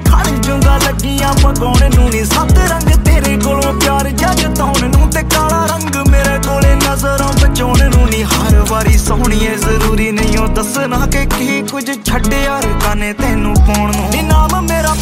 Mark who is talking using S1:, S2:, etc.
S1: ਖੜ ਜੂੰਗਾ ਲੱਗੀਆਂ ਪਗਾਉਣ ਨੂੰ ਨੀ ਸੱਤ ਰੰਗ ਤੇਰੇ ਕੋਲੋਂ ਪਿਆਰ ਜਗਤਾਉਣ ਨੂੰ ਤੇ ਕਾਲਾ ਰੰਗ ਮੇਰੇ ਕੋਲੇ ਨਜ਼ਰਾਂ ਬਚਾਉਣ ਨੂੰ ਨੀ ਹਰ ਵਾਰੀ ਸੋਹਣੀਏ ਜ਼ਰੂਰੀ ਨਹੀਂ ਉਹ ਦੱਸਣਾ ਕਿ ਕੀ ਕੁਝ ਛੱਡਿਆ ਰਕਾਨੇ ਤੈਨੂੰ ਪਾਉਣ ਨੂੰ